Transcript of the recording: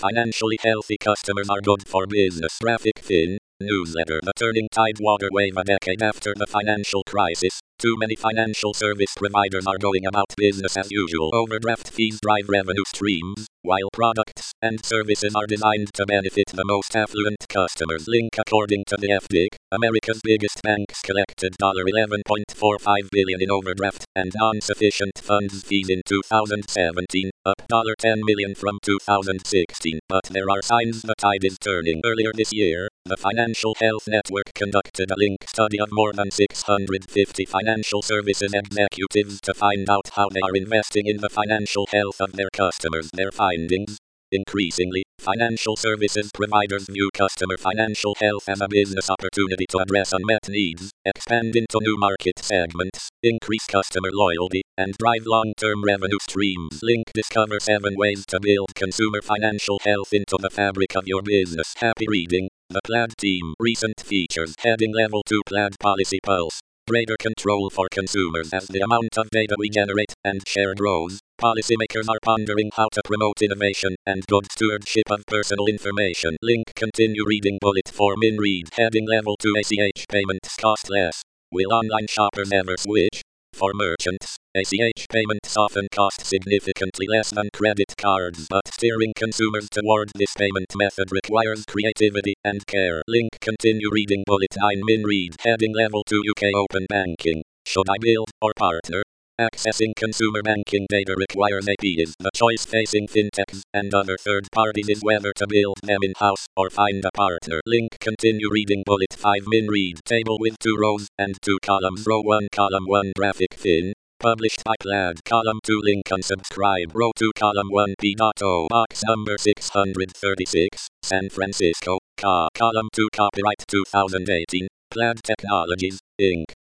Financially healthy customers are good for business. Graphic Fin newsletter. The turning tide water wave. A decade after the financial crisis, too many financial service providers are going about business as usual. Overdraft fees drive revenue streams, while products and services are designed to benefit the most affluent customers. Link. According to the FDIC, America's biggest banks collected $11.45 billion in overdraft and non-sufficient funds fees in 2017, up $10 million from 2016. But there are signs the tide is turning. Earlier this year, the Financial Health Network conducted a link study of more than 650 financial services executives to find out how they are investing in the financial health of their customers. Their findings: increasingly, financial services providers view customer financial health as a business opportunity to address unmet needs, expand into new market segments, increase customer loyalty, and drive long-term revenue streams. Link. Discover 7 ways to build consumer financial health into the fabric of your business. Happy reading. The Plaid team. Recent features. Heading Level 2 Plaid Policy Pulse. Greater control for consumers. As the amount of data we generate and share grows, policymakers are pondering how to promote innovation and good stewardship of personal information. Link. Continue reading. Bullet for Read. Heading Level 2 ACH payments cost less. Will online shoppers ever switch? For merchants, ACH payments often cost significantly less than credit cards, but steering consumers toward this payment method requires creativity and care. Link. Continue reading. Bullet 9. Read. Heading Level 2 UK Open Banking. Should I build or partner? Accessing consumer banking data requires APIs. The choice facing fintechs and other third parties is whether to build them in-house or find a partner. Link. Continue reading. Bullet 5. Read. Table with 2 rows and 2 columns. Row 1 Column 1 Graphic Fin. Published by Plaid. Column 2 Link. Unsubscribe. Row 2 Column 1 P.O. Box number 636, San Francisco, CA. Column 2 Copyright 2018, Plaid Technologies, Inc.